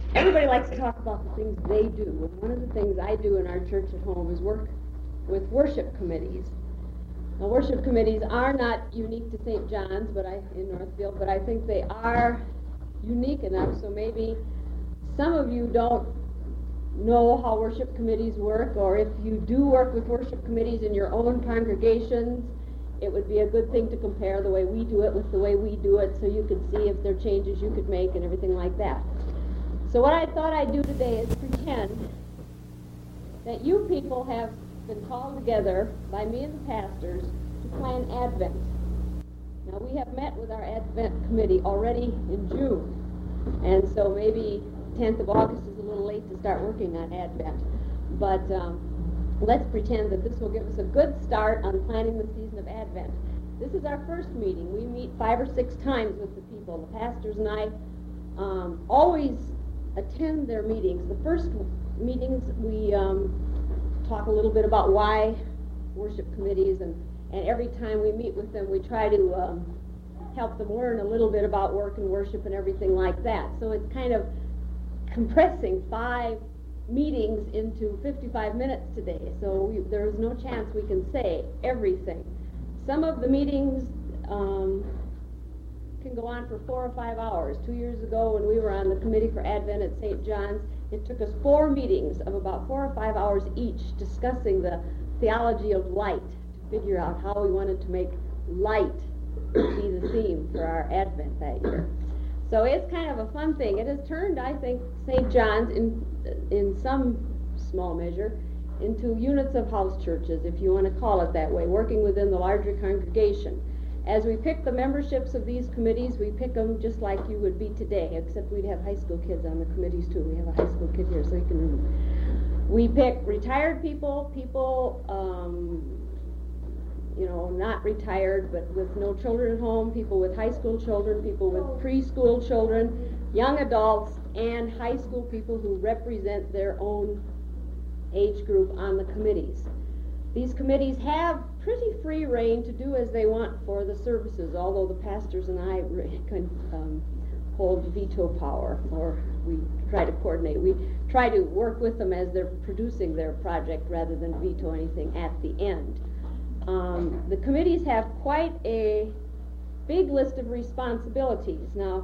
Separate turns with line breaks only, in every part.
Everybody likes to talk about the things they do. And one of the things I do in our church at home is work with worship committees. Now, worship committees are not unique to St. John's in Northfield, but I think they are unique enough, so maybe some of you don't know how worship committees work, or if you do work with worship committees in your own congregations, it would be a good thing to compare the way we do it with the way we do it, so you could see if there are changes you could make and everything like that. So what I thought I'd do today is pretend that you people have been called together by me and the pastors to plan Advent. Now, we have met with our Advent committee already in June, and so maybe 10th of August is a little late to start working on Advent. But let's pretend that this will give us a good start on planning the season of Advent. This is our first meeting. We meet 5 or 6 times with the people. The pastors and I always attend their meetings. The first meetings we talk a little bit about why worship committees, and every time we meet with them we try to help them learn a little bit about work and worship and everything like that. So it's kind of compressing 5 meetings into 55 minutes today, so there is no chance we can say everything. Some of the meetings can go on for 4 or 5 hours. 2 years ago, when we were on the committee for Advent at St. John's, it took us 4 meetings of about 4 or 5 hours each discussing the theology of light to figure out how we wanted to make light be the theme for our Advent that year. So it's kind of a fun thing. It has turned, I think, St. John's in some small measure into units of house churches, if you want to call it that way, working within the larger congregation. As we pick the memberships of these committees, we pick them just like you would be today, except we'd have high school kids on the committees too. We have a high school kid here, so you can remember. We pick retired people, not retired, but with no children at home, people with high school children, people with preschool children, young adults, and high school people who represent their own age group on the committees. These committees have pretty free rein to do as they want for the services, although the pastors and I can hold veto power, or we try to coordinate. We try to work with them as they're producing their project rather than veto anything at the end. The committees have quite a big list of responsibilities. Now,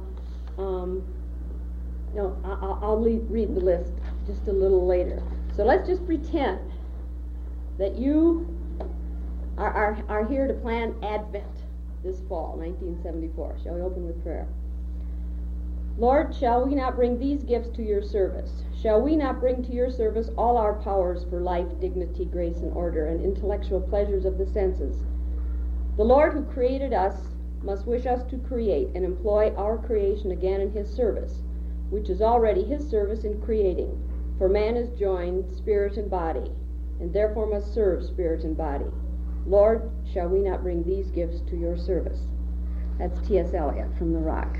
I'll read the list just a little later. So let's just pretend that you are here to plan Advent this fall, 1974. Shall we open with prayer? Lord, shall we not bring these gifts to your service? Shall we not bring to your service all our powers for life, dignity, grace, and order, and intellectual pleasures of the senses? The Lord who created us must wish us to create and employ our creation again in his service, which is already his service in creating. For man is joined spirit and body, and therefore must serve spirit and body. Lord, shall we not bring these gifts to your service? That's T.S. Eliot from The Rock.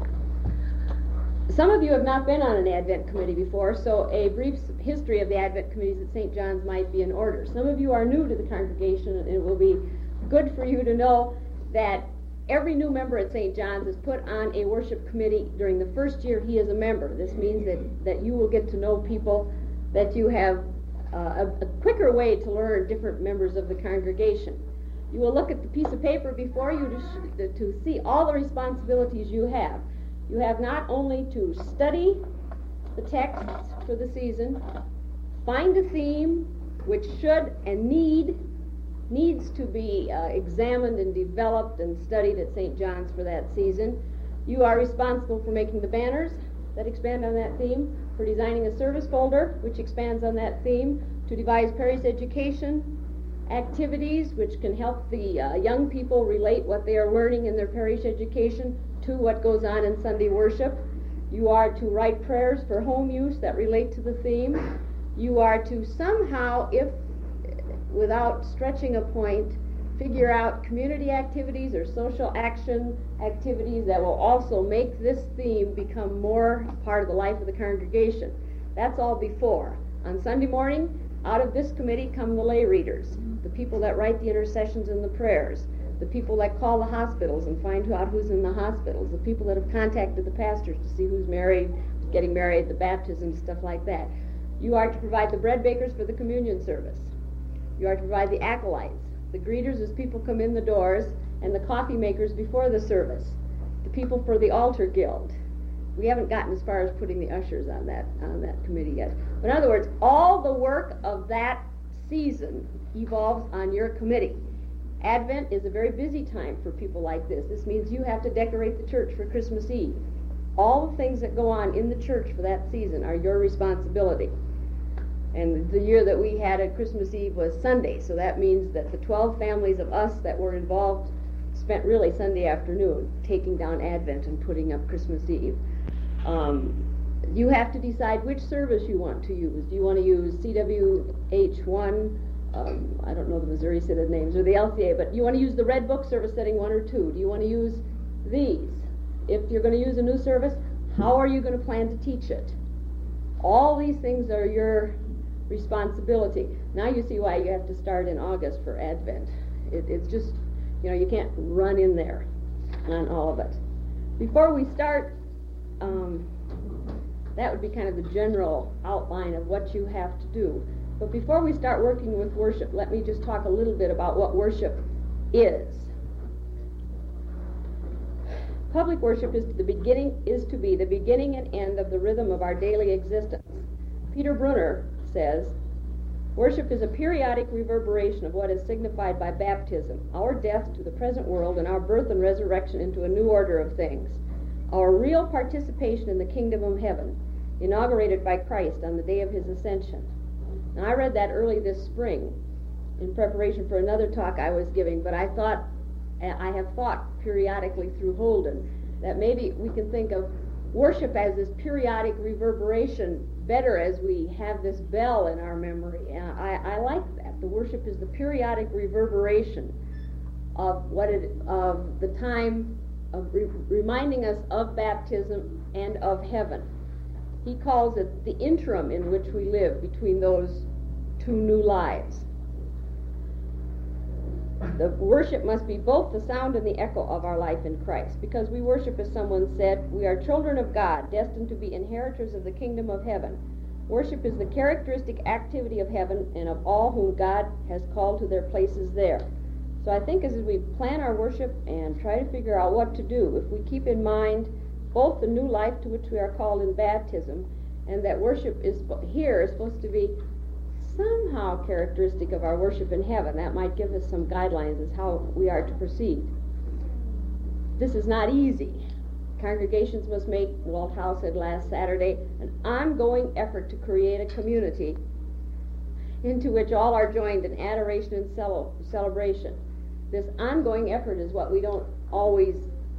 Some of you have not been on an Advent committee before, so a brief history of the Advent committees at St. John's might be in order. Some of you are new to the congregation, and it will be good for you to know that every new member at St. John's is put on a worship committee during the first year he is a member. This means that you will get to know people, that you have a quicker way to learn different members of the congregation. You will look at the piece of paper before you to see all the responsibilities you have. You have not only to study the texts for the season, find a theme which should and needs to be examined and developed and studied at St. John's for that season. You are responsible for making the banners that expand on that theme, for designing a service folder which expands on that theme, to devise parish education activities which can help the young people relate what they are learning in their parish education to what goes on in Sunday worship. You are to write prayers for home use that relate to the theme. You are to somehow, if without stretching a point, figure out community activities or social action activities that will also make this theme become more part of the life of the congregation. That's all before. On Sunday morning, out of this committee come the lay readers, the people that write the intercessions and the prayers, the people that call the hospitals and find out who's in the hospitals, the people that have contacted the pastors to see who's married, getting married, the baptism, stuff like that. You are to provide the bread bakers for the communion service. You are to provide the acolytes, the greeters as people come in the doors, and the coffee makers before the service, the people for the altar guild. We haven't gotten as far as putting the ushers on that committee yet. But in other words, all the work of that season evolves on your committee. Advent is a very busy time for people like this. This means you have to decorate the church for Christmas Eve. All the things that go on in the church for that season are your responsibility. And the year that we had at Christmas Eve was Sunday, so that means that the 12 families of us that were involved spent really Sunday afternoon taking down Advent and putting up Christmas Eve. You have to decide which service you want to use. Do you want to use CWH1, I don't know the Missouri Synod names, or the LCA, but you want to use the Red Book service setting 1 or 2? Do you want to use these? If you're going to use a new service, how are you going to plan to teach it? All these things are your responsibility. Now you see why you have to start in August for Advent. It's just, you can't run in there on all of it. Before we start, that would be kind of the general outline of what you have to do. But before we start working with worship, let me just talk a little bit about what worship is. Public worship is to be the beginning and end of the rhythm of our daily existence. Peter Brunner says, worship is a periodic reverberation of what is signified by baptism, our death to the present world and our birth and resurrection into a new order of things, our real participation in the kingdom of heaven, inaugurated by Christ on the day of his ascension. Now, I read that early this spring in preparation for another talk I was giving, but I have thought periodically through Holden that maybe we can think of worship as this periodic reverberation better as we have this bell in our memory. And I like that. The worship is the periodic reverberation of of the time of reminding us of baptism and of heaven. He calls it the interim in which we live between those two new lives. The worship must be both the sound and the echo of our life in Christ, because we worship, as someone said, we are children of God, destined to be inheritors of the kingdom of heaven. Worship is the characteristic activity of heaven and of all whom God has called to their places there. So I think as we plan our worship and try to figure out what to do, if we keep in mind both the new life to which we are called in baptism, and that worship is supposed to be somehow characteristic of our worship in heaven, that might give us some guidelines as how we are to proceed. This is not easy. Congregations must make, Walt Howe said last Saturday, an ongoing effort to create a community into which all are joined in adoration and celebration. This ongoing effort is what we don't always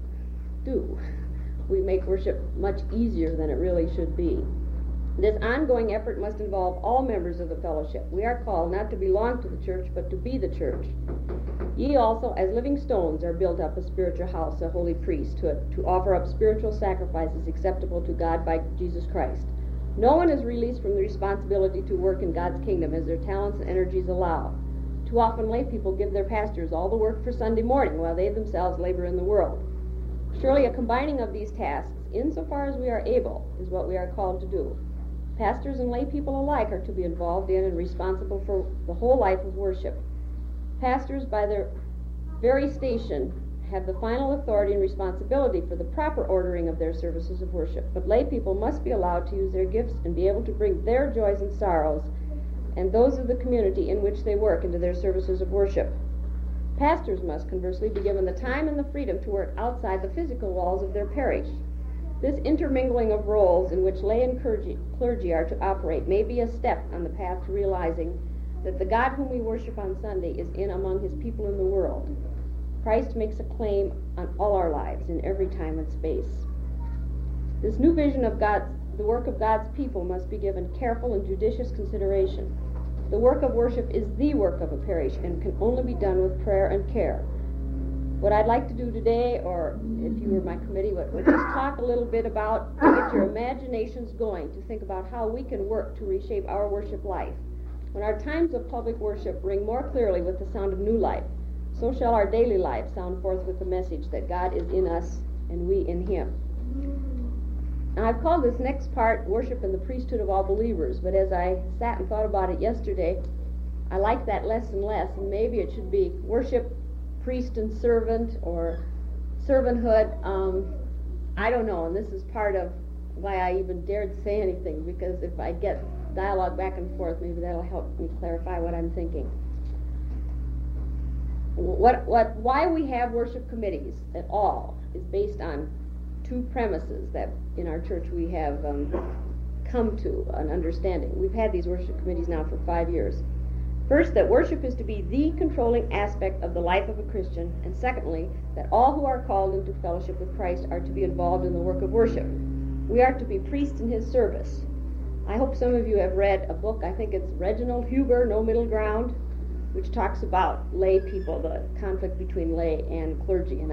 do. We make worship much easier than it really should be. This ongoing effort must involve all members of the fellowship. We are called not to belong to the church, but to be the church. Ye also, as living stones, are built up a spiritual house, a holy priesthood, to offer up spiritual sacrifices acceptable to God by Jesus Christ. No one is released from the responsibility to work in God's kingdom as their talents and energies allow. Too often lay people give their pastors all the work for Sunday morning while they themselves labor in the world. Surely a combining of these tasks, insofar as we are able, is what we are called to do. Pastors and lay people alike are to be involved in and responsible for the whole life of worship. Pastors, by their very station, have the final authority and responsibility for the proper ordering of their services of worship, but lay people must be allowed to use their gifts and be able to bring their joys and sorrows and those of the community in which they work into their services of worship. Pastors must, conversely, be given the time and the freedom to work outside the physical walls of their parish. This intermingling of roles in which lay and clergy are to operate may be a step on the path to realizing that the God whom we worship on Sunday is in among his people in the world. Christ makes a claim on all our lives in every time and space. This new vision of the work of God's people must be given careful and judicious consideration. The work of worship is the work of a parish and can only be done with prayer and care. What I'd like to do today, or if you were my committee, would just talk a little bit about, to get your imaginations going, to think about how we can work to reshape our worship life. When our times of public worship ring more clearly with the sound of new life, so shall our daily life sound forth with the message that God is in us and we in him. Now, I've called this next part Worship and the Priesthood of All Believers, but as I sat and thought about it yesterday, I like that less and less, and maybe it should be Worship, Priest and Servant, or Servanthood. I don't know, and this is part of why I even dared say anything, because if I get dialogue back and forth, maybe that'll help me clarify what I'm thinking. Why we have worship committees at all is based on two premises that in our church we have come to an understanding. We've had these worship committees now for 5 years. First, that worship is to be the controlling aspect of the life of a Christian, and secondly, that all who are called into fellowship with Christ are to be involved in the work of worship. We are to be priests in his service. I hope some of you have read a book, I think it's Reginald Huber, No Middle Ground, which talks about lay people, the conflict between lay and clergy, and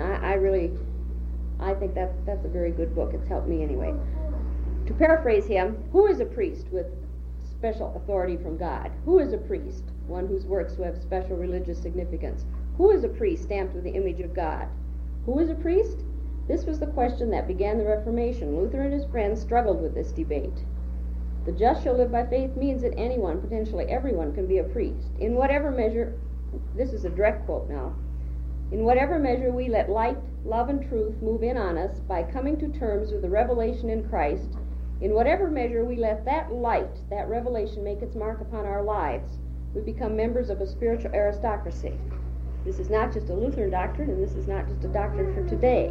I think that's a very good book. It's helped me anyway. To paraphrase him, who is a priest with special authority from God? Who is a priest? One whose works have special religious significance. Who is a priest stamped with the image of God? Who is a priest? This was the question that began the Reformation. Luther and his friends struggled with this debate. The just shall live by faith means that anyone, potentially everyone, can be a priest. In whatever measure, this is a direct quote now, in whatever measure we let light, love, and truth move in on us by coming to terms with the revelation in Christ, in whatever measure we let that light, that revelation, make its mark upon our lives, we become members of a spiritual aristocracy. This is not just a Lutheran doctrine, and this is not just a doctrine for today.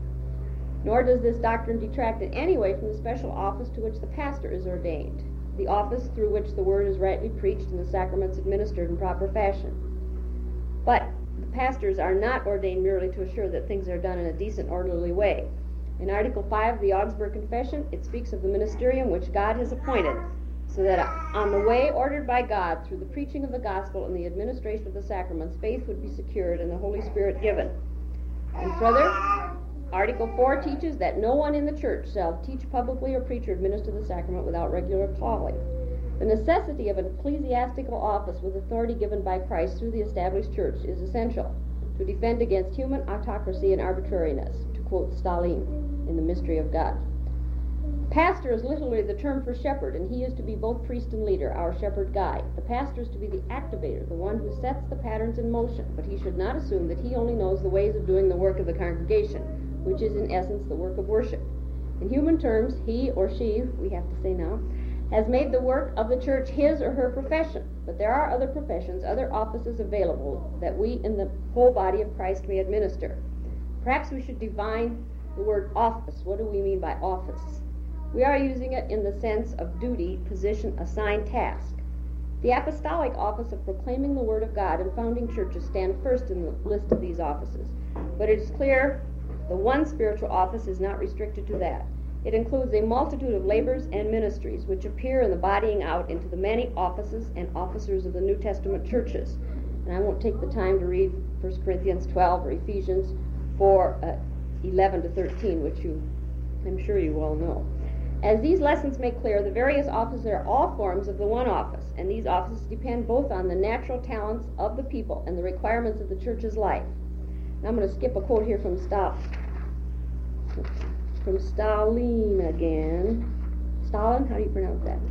Nor does this doctrine detract in any way from the special office to which the pastor is ordained, the office through which the word is rightly preached and the sacraments administered in proper fashion. But the pastors are not ordained merely to assure that things are done in a decent, orderly way. In Article 5 of the Augsburg Confession, it speaks of the ministerium which God has appointed, so that on the way ordered by God through the preaching of the gospel and the administration of the sacraments, faith would be secured and the Holy Spirit given. And further, Article 4 teaches that no one in the church shall teach publicly or preach or administer the sacrament without regular calling. The necessity of an ecclesiastical office with authority given by Christ through the established church is essential to defend against human autocracy and arbitrariness, to quote Stalin in The Mystery of God. Pastor is literally the term for shepherd, and he is to be both priest and leader, our shepherd guide. The pastor is to be the activator, the one who sets the patterns in motion, but he should not assume that he only knows the ways of doing the work of the congregation, which is in essence the work of worship. In human terms, he or she, we have to say now, has made the work of the church his or her profession, but there are other professions, other offices available that we in the whole body of Christ may administer. Perhaps we should define the word office. What do we mean by office? We are using it in the sense of duty, position, assigned task. The apostolic office of proclaiming the word of God and founding churches stand first in the list of these offices. But it is clear the one spiritual office is not restricted to that. It includes a multitude of labors and ministries which appear in the bodying out into the many offices and officers of the New Testament churches. And I won't take the time to read 1 Corinthians 12 or Ephesians 4, 11 to 13, which I'm sure you all know. As these lessons make clear, the various offices are all forms of the one office, and these offices depend both on the natural talents of the people and the requirements of the church's life. Now I'm going to skip a quote here from Stalin again. Stalin, how do you pronounce that?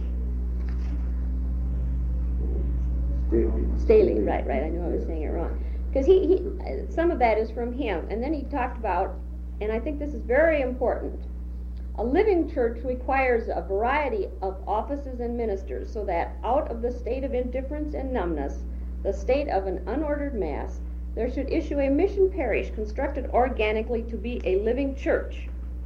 Stalin, right, I knew I was saying it wrong. Because he some of that is from him. And then he talked about, and I think this is very important, a living church requires a variety of offices and ministers so that out of the state of indifference and numbness, the state of an unordered mass, there should issue a mission parish constructed organically to be a living church.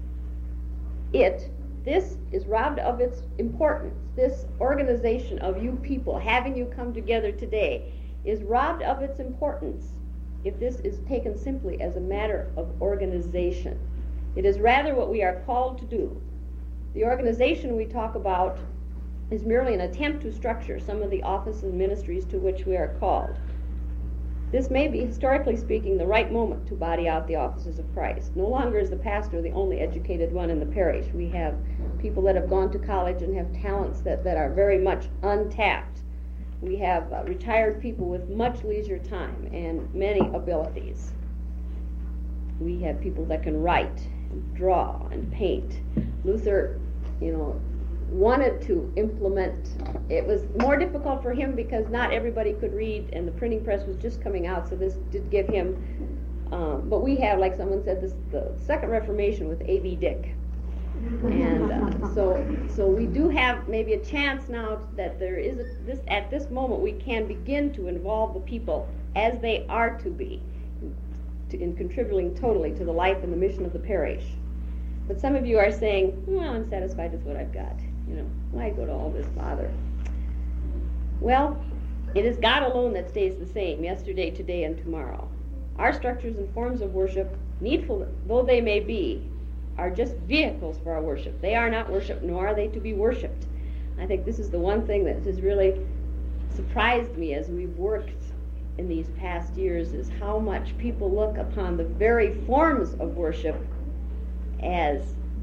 This is robbed of its importance. This organization of you people, having you come together today, is robbed of its importance if this is taken simply as a matter of organization. It is rather what we are called to do. The organization we talk about is merely an attempt to structure some of the offices and ministries to which we are called. This may be, historically speaking, the right moment to body out the offices of Christ. No longer is the pastor the only educated one in the parish. We have people that have gone to college and have talents that are very much untapped. We have retired people with much leisure time and many abilities. We have people that can write, draw and paint. Luther, wanted to implement. It was more difficult for him because not everybody could read, and the printing press was just coming out, so this did give him, but we have, like someone said, the Second Reformation with A.B. Dick. And so we do have maybe a chance now that there is at this moment we can begin to involve the people as they are to be in contributing totally to the life and the mission of the parish. But some of you are saying, well, I'm satisfied with what I've got. Why go to all this bother? Well, it is God alone that stays the same yesterday, today, and tomorrow. Our structures and forms of worship, needful though they may be, are just vehicles for our worship. They are not worship, nor are they to be worshipped. I think this is the one thing that has really surprised me as we've worked in these past years, is how much people look upon the very forms of worship as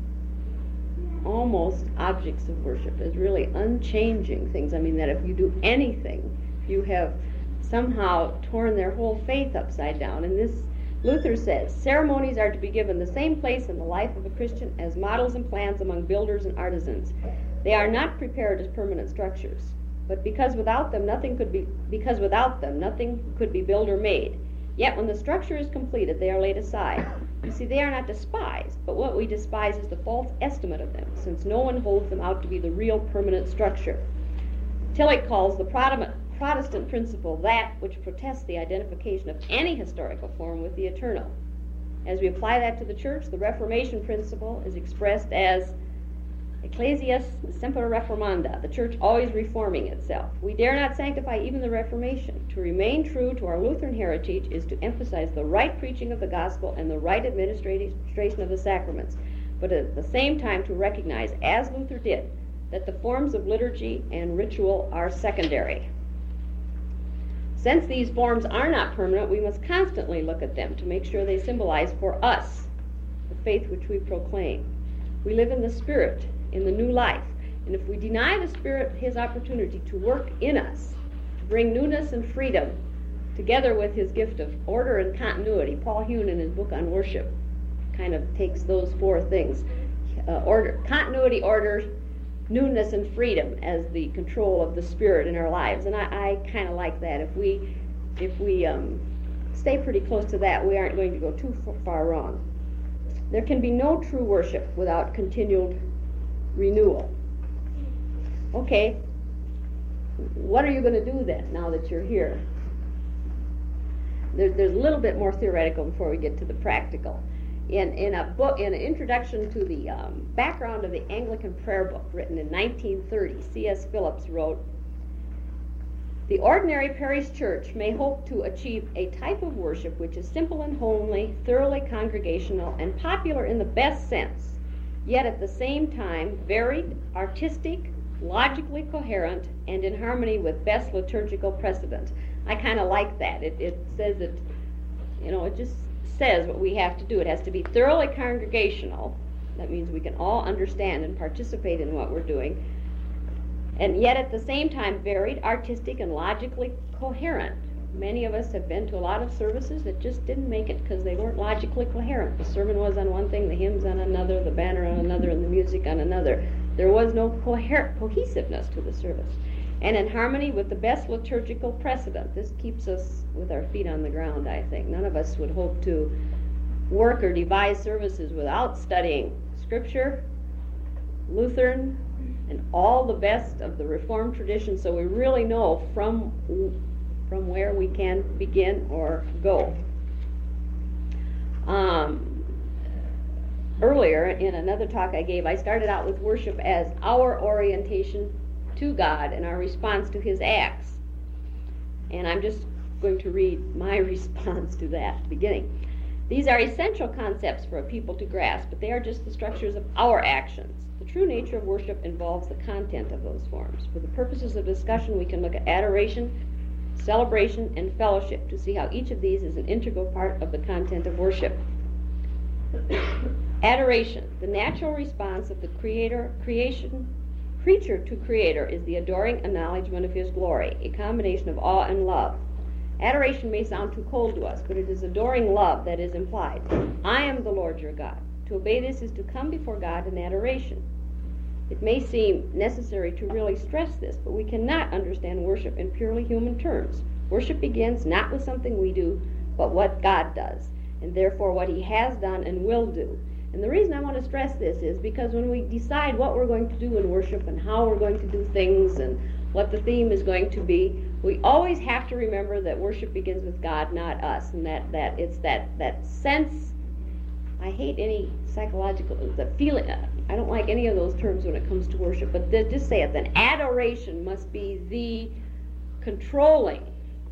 almost objects of worship, as really unchanging things. I mean, that if you do anything, you have somehow torn their whole faith upside down. And this, Luther says, ceremonies are to be given the same place in the life of a Christian as models and plans among builders and artisans. They are not prepared as permanent structures, but because without them nothing could be built or made. Yet when the structure is completed, they are laid aside. You see, they are not despised, but what we despise is the false estimate of them, since no one holds them out to be the real permanent structure. Tillich calls the Protestant principle that which protests the identification of any historical form with the eternal. As we apply that to the church, the Reformation principle is expressed as Ecclesias semper reformanda, the church always reforming itself. We dare not sanctify even the Reformation. To remain true to our Lutheran heritage is to emphasize the right preaching of the gospel and the right administration of the sacraments, but at the same time to recognize, as Luther did, that the forms of liturgy and ritual are secondary. Since these forms are not permanent, we must constantly look at them to make sure they symbolize for us the faith which we proclaim. We live in the Spirit, in the new life, and if we deny the Spirit his opportunity to work in us, to bring newness and freedom, together with his gift of order and continuity, Paul Hune in his book on worship kind of takes those four things, continuity, order, newness, and freedom as the control of the Spirit in our lives. And I kind of like that. If we stay pretty close to that, we aren't going to go too far wrong. There can be no true worship without continued renewal. Okay, what are you going to do then, now that you're here? There's a little bit more theoretical before we get to the practical. In a book, in an introduction to the background of the Anglican Prayer Book, written in 1930, C.S. Phillips wrote, "The ordinary parish church may hope to achieve a type of worship which is simple and homely, thoroughly congregational, and popular in the best sense, yet at the same time varied, artistic, logically coherent, and in harmony with best liturgical precedent." I kind of like that. It says that, it just says what we have to do. It has to be thoroughly congregational. That means we can all understand and participate in what we're doing. And yet at the same time varied, artistic, and logically coherent. Many of us have been to a lot of services that just didn't make it because they weren't logically coherent. The sermon was on one thing, the hymns on another, the banner on another, and the music on another. There was no cohesiveness to the service. And in harmony with the best liturgical precedent. This keeps us with our feet on the ground, I think. None of us would hope to work or devise services without studying Scripture, Lutheran, and all the best of the Reformed tradition, so we really know from where we can begin or go. Earlier, in another talk I gave, I started out with worship as our orientation to God and our response to his acts. And I'm just going to read my response to that beginning. These are essential concepts for a people to grasp, but they are just the structures of our actions. The true nature of worship involves the content of those forms. For the purposes of discussion, we can look at adoration, celebration, and fellowship to see how each of these is an integral part of the content of worship. Adoration, the natural response of the creature to creator, is the adoring acknowledgement of his glory, a combination of awe and love. Adoration may sound too cold to us, but it is adoring love that is implied. I am the Lord your God. To obey this is to come before God in adoration. It may seem necessary to really stress this, but we cannot understand worship in purely human terms. Worship begins not with something we do, but what God does, and therefore what He has done and will do. And the reason I want to stress this is because when we decide what we're going to do in worship and how we're going to do things and what the theme is going to be, we always have to remember that worship begins with God, not us, and that it's that sense. I hate any psychological, the feeling, I don't like any of those terms when it comes to worship, but just say it, then adoration must be the controlling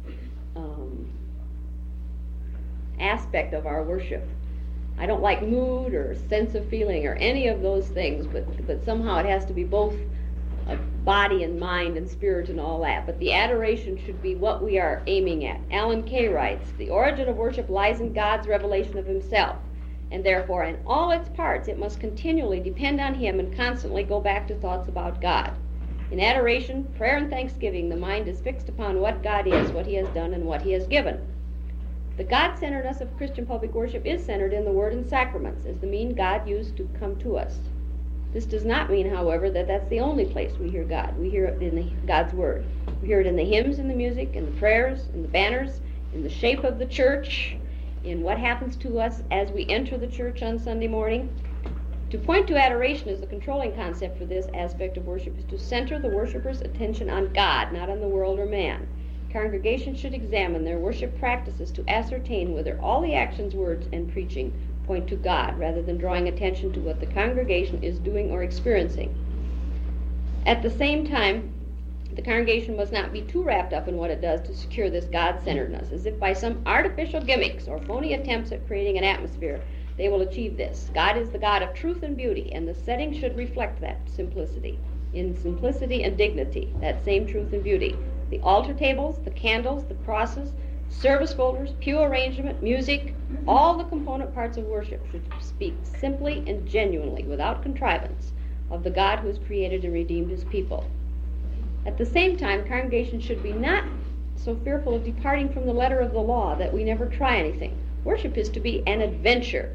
aspect of our worship. I don't like mood or sense of feeling or any of those things, but somehow it has to be both body and mind and spirit and all that. But the adoration should be what we are aiming at. Alan Kay writes, "The origin of worship lies in God's revelation of Himself, and therefore in all its parts it must continually depend on Him and constantly go back to thoughts about God. In adoration, prayer, and thanksgiving, the mind is fixed upon what God is, what He has done, and what He has given. The God-centeredness of Christian public worship is centered in the Word and sacraments as the mean God used to come to us. This does not mean, however, that that's the only place we hear God. We hear it in God's Word. We hear it in the hymns and the music, in the prayers, in the banners, in the shape of the church, in what happens to us as we enter the church on Sunday morning. To point to adoration as the controlling concept for this aspect of worship is to center the worshiper's attention on God, not on the world or man. Congregations should examine their worship practices to ascertain whether all the actions, words, and preaching point to God, rather than drawing attention to what the congregation is doing or experiencing. At the same time, the congregation must not be too wrapped up in what it does to secure this God-centeredness, as if by some artificial gimmicks or phony attempts at creating an atmosphere they will achieve this. God is the God of truth and beauty, and the setting should reflect that simplicity. In simplicity and dignity, that same truth and beauty. The altar tables, the candles, the crosses, service folders, pew arrangement, music, all the component parts of worship should speak simply and genuinely, without contrivance, of the God who has created and redeemed His people. At the same time, congregations should be not so fearful of departing from the letter of the law that we never try anything. Worship is to be an adventure.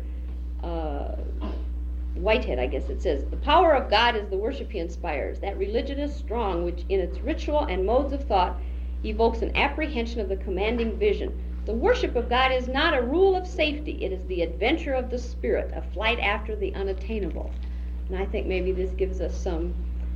Whitehead, I guess it says, "The power of God is the worship He inspires. That religion is strong, which in its ritual and modes of thought evokes an apprehension of the commanding vision. The worship of God is not a rule of safety. It is the adventure of the Spirit, a flight after the unattainable." And I think maybe this gives us some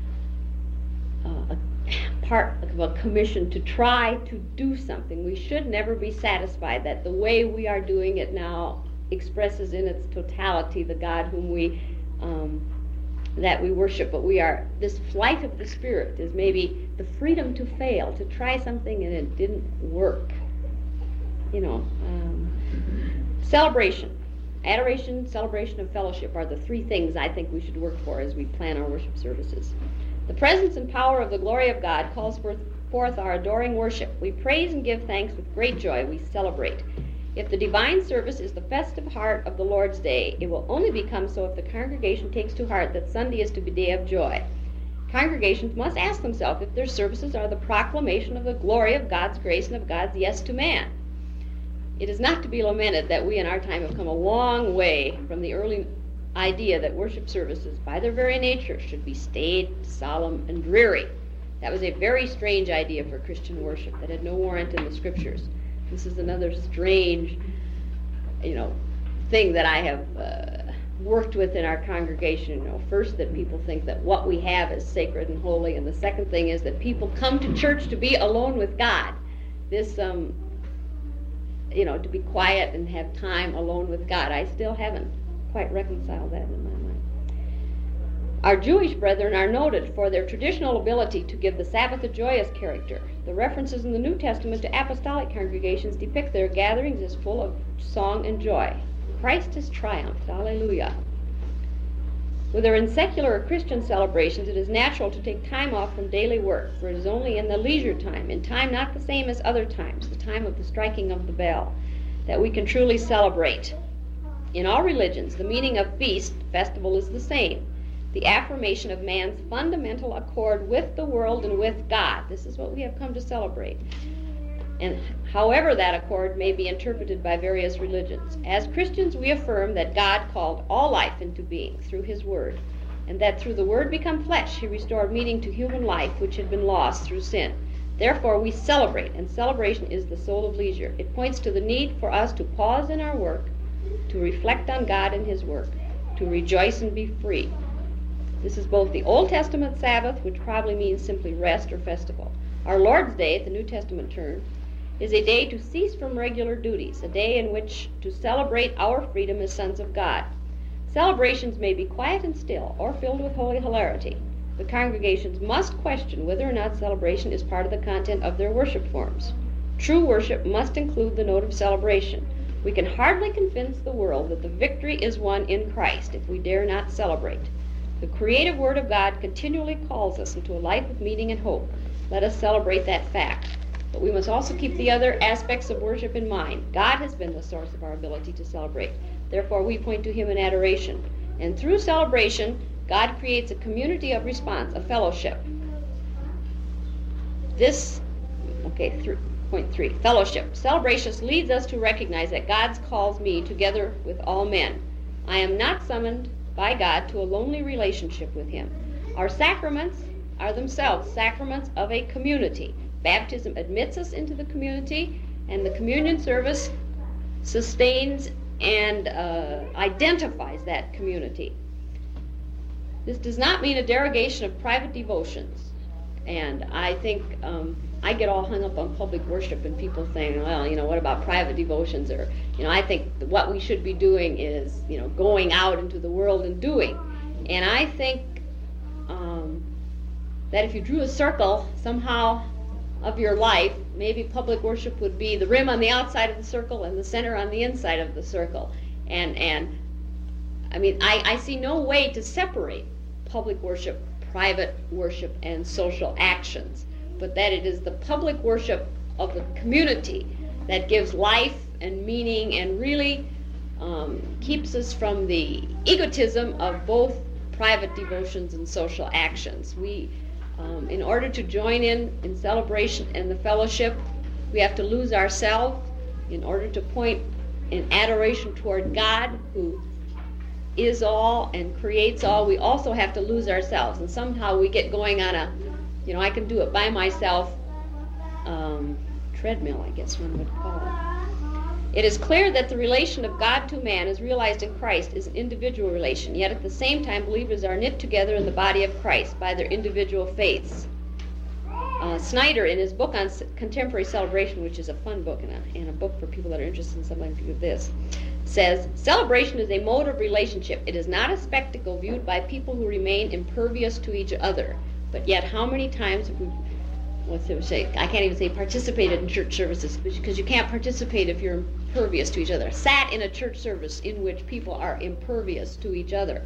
part of a commission to try to do something. We should never be satisfied that the way we are doing it now expresses in its totality the God whom we that we worship, but we are, this flight of the Spirit is maybe the freedom to fail, to try something and it didn't work. Celebration, adoration, celebration, and fellowship are the three things I think we should work for as we plan our worship services. The presence and power of the glory of God calls forth our adoring worship. We praise and give thanks with great joy. We celebrate. If the divine service is the festive heart of the Lord's Day, it will only become so if the congregation takes to heart that Sunday is to be a day of joy. Congregations must ask themselves if their services are the proclamation of the glory of God's grace and of God's yes to man. It is not to be lamented that we in our time have come a long way from the early idea that worship services, by their very nature, should be staid, solemn, and dreary. That was a very strange idea for Christian worship that had no warrant in the Scriptures. This is another strange, thing that I have worked with in our congregation. First, that people think that what we have is sacred and holy, and the second thing is that people come to church to be alone with God. This, to be quiet and have time alone with God. I still haven't quite reconciled that in my mind. Our Jewish brethren are noted for their traditional ability to give the Sabbath a joyous character. The references in the New Testament to apostolic congregations depict their gatherings as full of song and joy. Christ has triumphed. Hallelujah. Whether in secular or Christian celebrations, it is natural to take time off from daily work, for it is only in the leisure time, in time not the same as other times, the time of the striking of the bell, that we can truly celebrate. In all religions, the meaning of feast, festival, is the same. The affirmation of man's fundamental accord with the world and with God. This is what we have come to celebrate. and however that accord may be interpreted by various religions. As Christians, we affirm that God called all life into being through his Word, and that through the Word become flesh, he restored meaning to human life which had been lost through sin. Therefore, we celebrate, and celebration is the soul of leisure. It points to the need for us to pause in our work, to reflect on God and his work, to rejoice and be free. This is both the Old Testament Sabbath, which probably means simply rest or festival. Our Lord's Day, the New Testament term, is a day to cease from regular duties, a day in which to celebrate our freedom as sons of God. Celebrations may be quiet and still, or filled with holy hilarity. The congregations must question whether or not celebration is part of the content of their worship forms. True worship must include the note of celebration. We can hardly convince the world that the victory is won in Christ if we dare not celebrate. The creative Word of God continually calls us into a life of meaning and hope. Let us celebrate that fact. But we must also keep the other aspects of worship in mind. God has been the source of our ability to celebrate. Therefore, we point to him in adoration. And through celebration, God creates a community of response, a fellowship. Point 3, fellowship. Celebration leads us to recognize that God calls me together with all men. I am not summoned by God to a lonely relationship with him. Our sacraments are themselves sacraments of a community. Baptism admits us into the community, and the communion service sustains and identifies that community. This does not mean a derogation of private devotions. And I think I get all hung up on public worship and people saying, well, what about private devotions? Or, I think what we should be doing is, going out into the world and doing. And I think that if you drew a circle somehow of your life, maybe public worship would be the rim on the outside of the circle and the center on the inside of the circle. And I see no way to separate public worship, private worship, and social actions, but that it is the public worship of the community that gives life and meaning and really keeps us from the egotism of both private devotions and social actions. We, in order to join in celebration and the fellowship, we have to lose ourselves in order to point in adoration toward God, who is all and creates all. We also have to lose ourselves, and somehow we get going on a, I can do it by myself, treadmill, I guess one would call it. It is clear that the relation of God to man as realized in Christ is an individual relation, yet at the same time believers are knit together in the body of Christ by their individual faiths. Snyder, in his book on contemporary celebration, which is a fun book and a book for people that are interested in something like this, says, celebration is a mode of relationship. It is not a spectacle viewed by people who remain impervious to each other. But yet how many times have we, I can't even say participated in church services, because you can't participate if you're impervious to each other. Sat in a church service in which people are impervious to each other.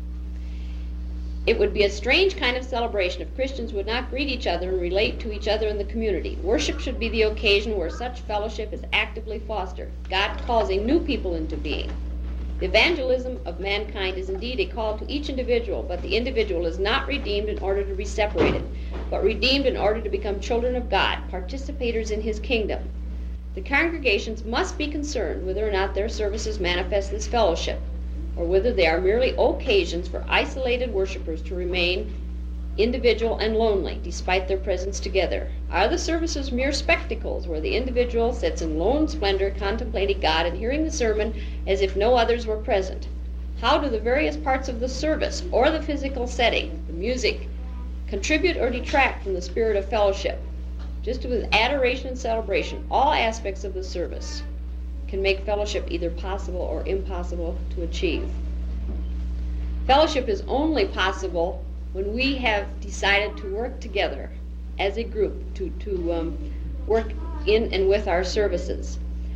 It would be a strange kind of celebration if Christians would not greet each other and relate to each other in the community. Worship should be the occasion where such fellowship is actively fostered, God causing new people into being. The evangelism of mankind is indeed a call to each individual, but the individual is not redeemed in order to be separated, but redeemed in order to become children of God, participators in his kingdom. The congregations must be concerned whether or not their services manifest this fellowship, or whether they are merely occasions for isolated worshipers to remain individual and lonely despite their presence together. Are the services mere spectacles where the individual sits in lone splendor contemplating God and hearing the sermon as if no others were present? How do the various parts of the service or the physical setting, the music, contribute or detract from the spirit of fellowship? Just with adoration and celebration, all aspects of the service can make fellowship either possible or impossible to achieve. Fellowship is only possible when we have decided to work together as a group to work in and with our services.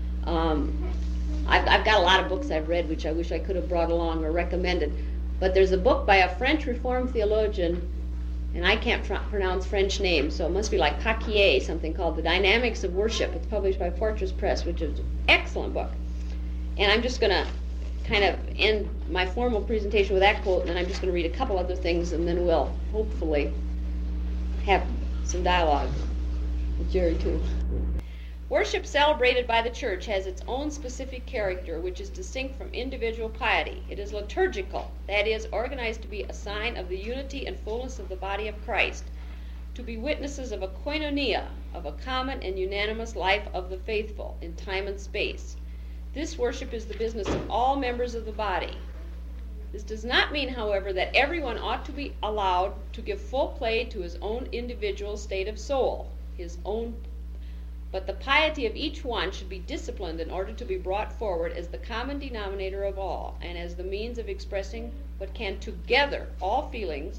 I've got a lot of books I've read which I wish I could have brought along or recommended, but there's a book by a French Reformed theologian, and I can't pronounce French names, so it must be like Paquier, something called The Dynamics of Worship. It's published by Fortress Press, which is an excellent book. And I'm just going to kind of end my formal presentation with that quote, and then I'm just going to read a couple other things, and then we'll hopefully have some dialogue with Jerry too. Worship celebrated by the church has its own specific character, which is distinct from individual piety. It is liturgical, that is, organized to be a sign of the unity and fullness of the body of Christ, to be witnesses of a koinonia, of a common and unanimous life of the faithful in time and space. This worship is the business of all members of the body. This does not mean, however, that everyone ought to be allowed to give full play to his own individual state of soul, but the piety of each one should be disciplined in order to be brought forward as the common denominator of all, and as the means of expressing what can gather together all feelings,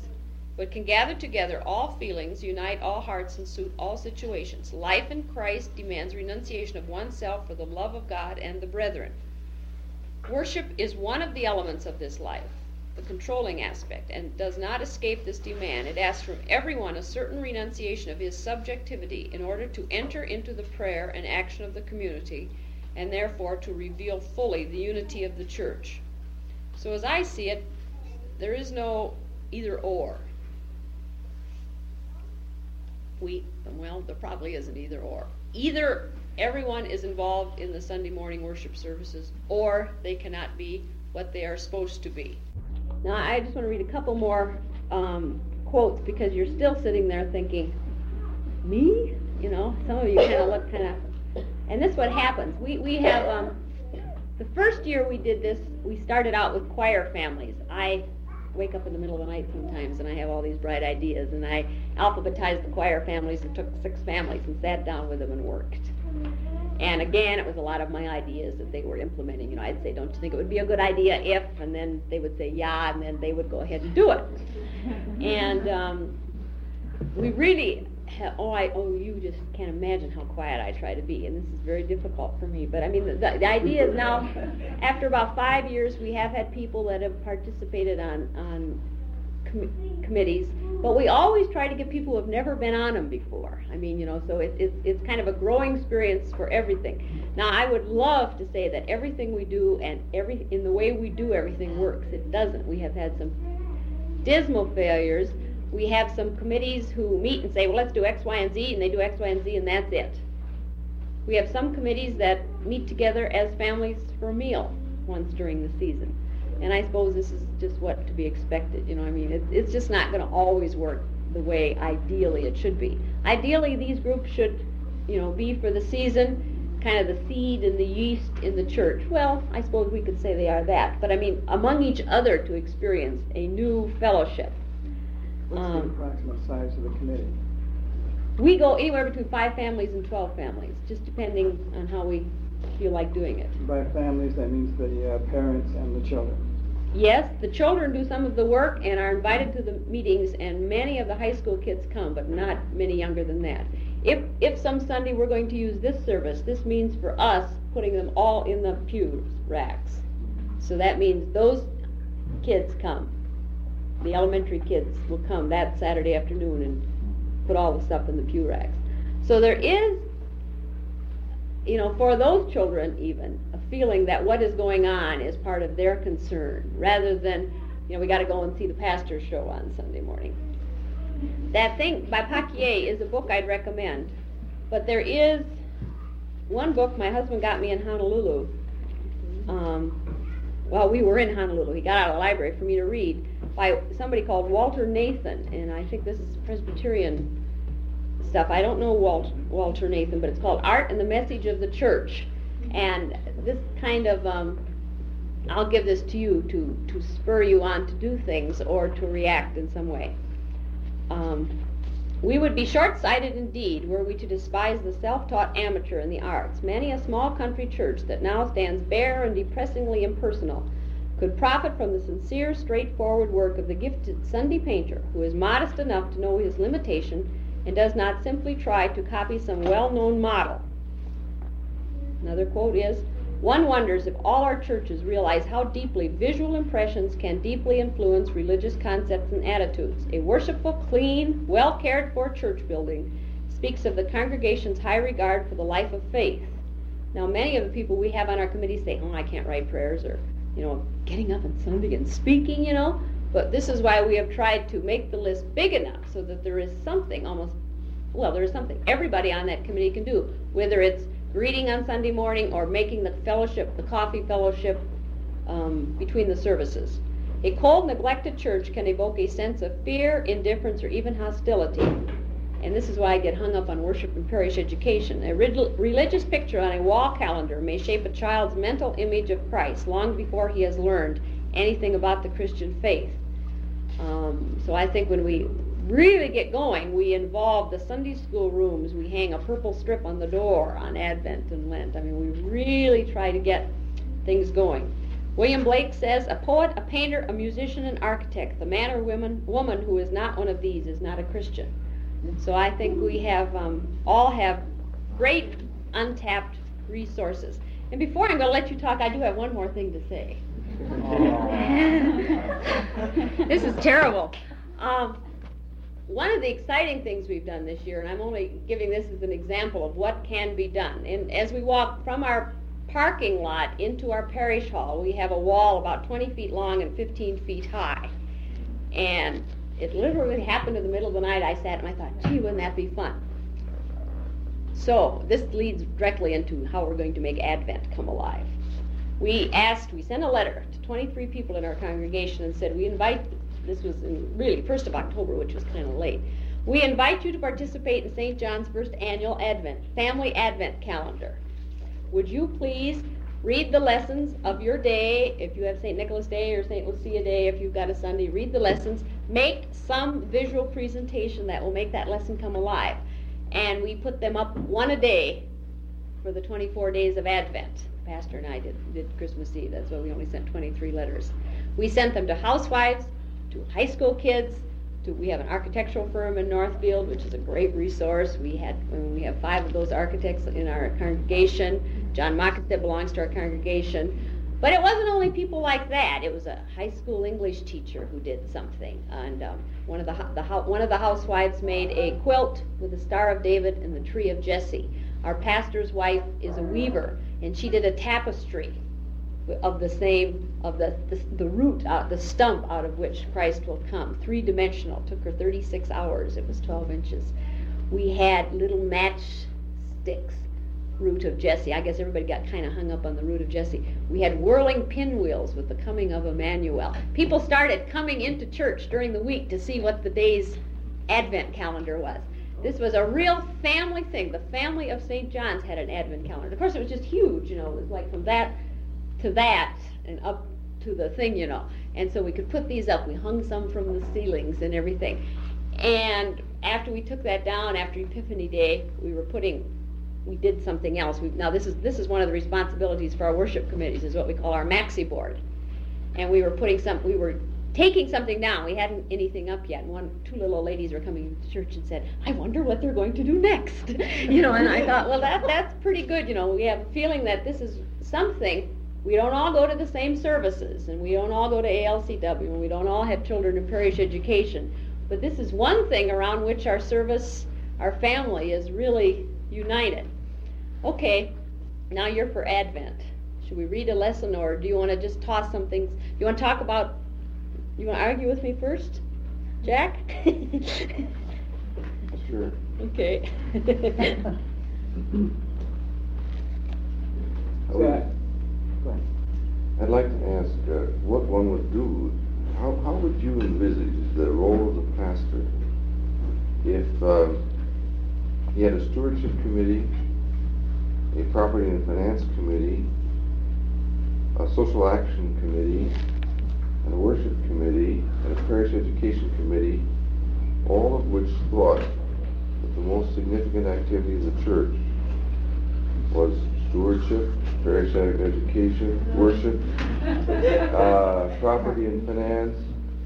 unite all hearts, and suit all situations. Life in Christ demands renunciation of oneself for the love of God and the brethren. Worship is one of the elements of this life, the controlling aspect, and does not escape this demand. It asks from everyone a certain renunciation of his subjectivity in order to enter into the prayer and action of the community, and therefore to reveal fully the unity of the church. So as I see it, there is no either or. There probably isn't either or. Either everyone is involved in the Sunday morning worship services, or they cannot be what they are supposed to be. Now, I just want to read a couple more quotes, because you're still sitting there thinking, me? You know, some of you kind of look and this is what happens. We have, the first year we did this, we started out with choir families. I wake up in the middle of the night sometimes, and I have all these bright ideas, and I alphabetized the choir families and took 6 families and sat down with them and worked. And again, it was a lot of my ideas that they were implementing. You know, I'd say, don't you think it would be a good idea if, and then they would say, yeah, and then they would go ahead and do it. And we really you just can't imagine how quiet I try to be, and this is very difficult for me. But I mean, the idea is now, after about 5 years, we have had people that have participated on committees, but we always try to get people who have never been on them before. I mean, you know, so it's kind of a growing experience for everything. Now, I would love to say that everything we do and in the way we do everything works. It doesn't. We have had some dismal failures. We have some committees who meet and say, well, let's do X, Y, and Z, and they do X, Y, and Z, and that's it. We have some committees that meet together as families for a meal once during the season. And I suppose this is just what to be expected. You know, I mean, it's just not going to always work the way ideally it should be. Ideally, these groups should, you know, be for the season, kind of the seed and the yeast in the church. Well, I suppose we could say they are that. But I mean, among each other to experience a new fellowship.
What's the approximate size of the committee?
We go anywhere between 5 families and 12 families, just depending on how we feel like doing it.
By families, that means the parents and the children.
Yes, the children do some of the work and are invited to the meetings, and many of the high school kids come, but not many younger than that. If some Sunday we're going to use this service, this means for us putting them all in the pew racks. So that means those kids come. The elementary kids will come that Saturday afternoon and put all the stuff in the pew racks. So there is, you know, for those children even, a feeling that what is going on is part of their concern, rather than, you know, we got to go and see the pastor's show on Sunday morning. That thing by Paquier is a book I'd recommend, but there is one book my husband got me in Honolulu. Well, we were in Honolulu. He got out of the library for me to read, by somebody called Walter Nathan, and I think this is Presbyterian stuff. I don't know Walter Nathan, but it's called Art and the Message of the Church. And this kind of, I'll give this to you to spur you on to do things or to react in some way. We would be short-sighted indeed were we to despise the self-taught amateur in the arts. Many a small country church that now stands bare and depressingly impersonal could profit from the sincere, straightforward work of the gifted Sunday painter who is modest enough to know his limitation and does not simply try to copy some well-known model. Another quote is, "One wonders if all our churches realize how deeply visual impressions can deeply influence religious concepts and attitudes. A worshipful, clean, well-cared-for church building speaks of the congregation's high regard for the life of faith." Now, many of the people we have on our committee say, I can't write prayers, or, you know, getting up on Sunday and speaking, you know. But this is why we have tried to make the list big enough so that there is something there is something everybody on that committee can do, whether it's greeting on Sunday morning or making the fellowship, the coffee fellowship, between the services. A cold, neglected church can evoke a sense of fear, indifference, or even hostility. And this is why I get hung up on worship and parish education. A religious picture on a wall calendar may shape a child's mental image of Christ long before he has learned anything about the Christian faith. So I think when we really get going, we involve the Sunday school rooms. We hang a purple strip on the door on Advent and Lent. I mean, we really try to get things going. William Blake says, a poet, a painter, a musician, an architect, the man or woman who is not one of these is not a Christian. So I think we have all have great untapped resources. And before I'm going to let you talk, I do have one more thing to say. This is terrible. One of the exciting things we've done this year, and I'm only giving this as an example of what can be done, and as we walk from our parking lot into our parish hall, we have a wall about 20 feet long and 15 feet high. And it literally happened in the middle of the night. I sat and I thought, gee, wouldn't that be fun? So this leads directly into how we're going to make Advent come alive. We sent a letter to 23 people in our congregation and said, this was in really 1st of October, which was kind of late. We invite you to participate in St. John's first annual Advent, family Advent calendar. Would you please read the lessons of your day, if you have St. Nicholas Day or St. Lucia Day, if you've got a Sunday, read the lessons, make some visual presentation that will make that lesson come alive. And we put them up one a day for the 24 days of Advent. The pastor and I did Christmas Eve. That's why we only sent 23 letters. We sent them to housewives, to high school kids, we have an architectural firm in Northfield, which is a great resource. We have 5 of those architects in our congregation. John Mockestead belongs to our congregation. But it wasn't only people like that. It was a high school English teacher who did something. And one of the housewives made a quilt with the Star of David and the Tree of Jesse. Our pastor's wife is a weaver, and she did a tapestry of the root, the stump out of which Christ will come. 3-dimensional. Took her 36 hours. It was 12 inches. We had little matchsticks, root of Jesse. I guess everybody got kind of hung up on the root of Jesse. We had whirling pinwheels with the coming of Emmanuel. People started coming into church during the week to see what the day's Advent calendar was. This was a real family thing. The family of St. John's had an Advent calendar. Of course, it was just huge. It was like from that to that and up to the thing, And so we could put these up. We hung some from the ceilings and everything. And after we took that down, after Epiphany Day, we did something else. Now this is one of the responsibilities for our worship committees, is what we call our maxi board. And we were taking something down. We hadn't anything up yet. And 2 little old ladies were coming to church and said, I wonder what they're going to do next. And I thought, well, that's pretty good. We have a feeling that this is something. We don't all go to the same services, and we don't all go to ALCW, and we don't all have children in parish education. But this is one thing around which our family is really united. Okay, now you're for Advent. Should we read a lesson, or do you want to just toss some things? You want to argue with me first, Jack?
Sure.
Okay.
I'd like to ask what one would do. How would you envisage the role of the pastor if he had a stewardship committee, a property and finance committee, a social action committee, and a worship committee, and a parish education committee, all of which thought that the most significant activity of the church was stewardship, parish education, worship, property and finance,